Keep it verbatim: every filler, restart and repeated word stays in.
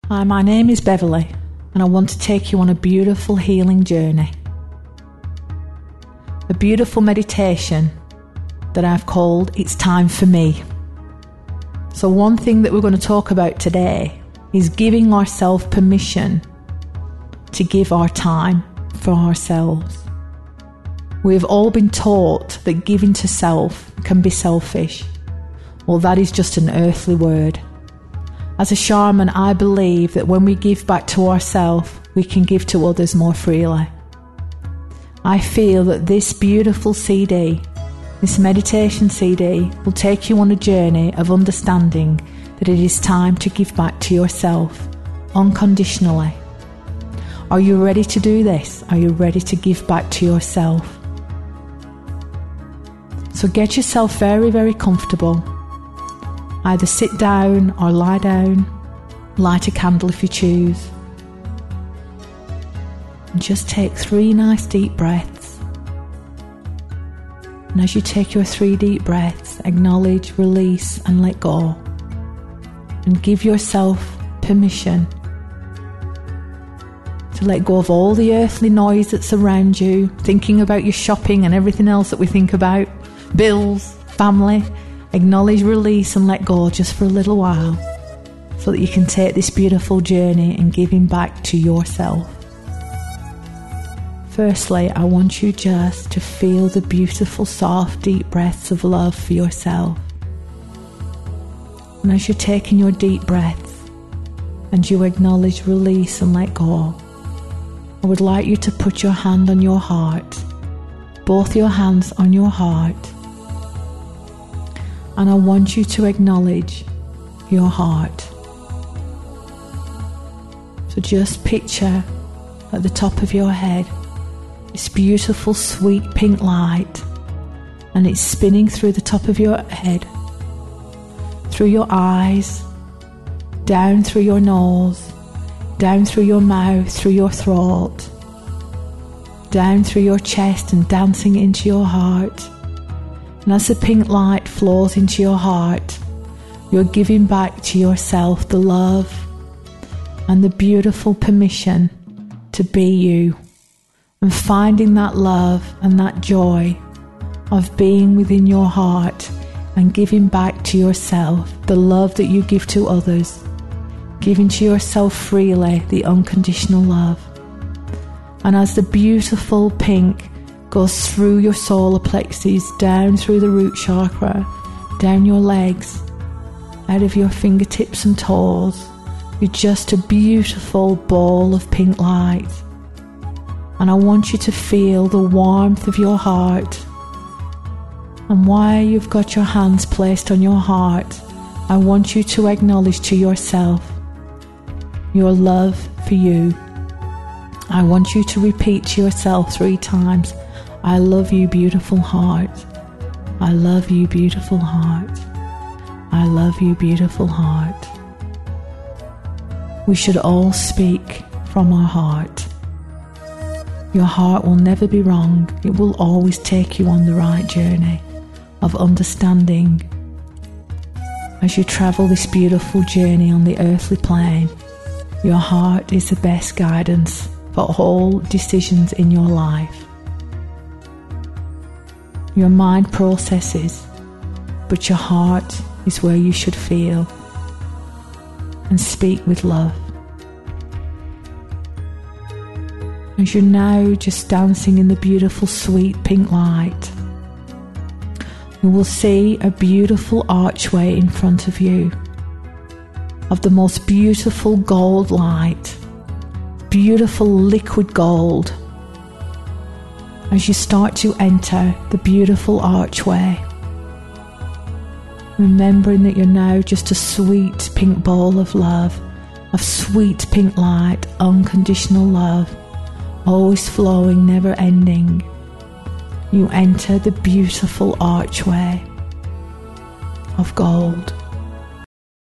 Hi, my name is Beverly, and I want to take you on a beautiful healing journey. A beautiful meditation that I've called It's Time for Me. So one thing that we're going to talk about today is giving ourselves permission to give our time for ourselves. We've all been taught that giving to self can be selfish. Well, that is just an earthly word. As a shaman, I believe that when we give back to ourselves, we can give to others more freely. I feel that this beautiful C D, this meditation C D, will take you on a journey of understanding that it is time to give back to yourself unconditionally. Are you ready to do this? Are you ready to give back to yourself? So get yourself very, very comfortable. Either sit down or lie down, light a candle if you choose, and just take three nice deep breaths. And as you take your three deep breaths, acknowledge, release and let go, and give yourself permission to let go of all the earthly noise that's around you, thinking about your shopping and everything else that we think about, bills, family. Acknowledge, release and let go just for a little while so that you can take this beautiful journey and giving back to yourself. Firstly, I want you just to feel the beautiful, soft, deep breaths of love for yourself. And as you're taking your deep breaths and you acknowledge, release and let go, I would like you to put your hand on your heart, both your hands on your heart. And I want you to acknowledge your heart. So just picture at the top of your head this beautiful sweet pink light, and it's spinning through the top of your head, through your eyes, down through your nose, down through your mouth, through your throat, down through your chest and dancing into your heart. And as the pink light flows into your heart, you're giving back to yourself the love and the beautiful permission to be you, and finding that love and that joy of being within your heart and giving back to yourself the love that you give to others, giving to yourself freely the unconditional love. And as the beautiful pink goes through your solar plexus, down through the root chakra, down your legs, out of your fingertips and toes, you're just a beautiful ball of pink light. And I want you to feel the warmth of your heart. And while you've got your hands placed on your heart, I want you to acknowledge to yourself your love for you. I want you to repeat to yourself three times, I love you, beautiful heart. I love you, beautiful heart. I love you, beautiful heart. We should all speak from our heart. Your heart will never be wrong. It will always take you on the right journey of understanding. As you travel this beautiful journey on the earthly plane, your heart is the best guidance for all decisions in your life. Your mind processes, but your heart is where you should feel and speak with love. As you're now just dancing in the beautiful sweet pink light, you will see a beautiful archway in front of you of the most beautiful gold light, beautiful liquid gold. As you start to enter the beautiful archway, remembering that you're now just a sweet pink ball of love, of sweet pink light, unconditional love, always flowing, never ending. You enter the beautiful archway of gold.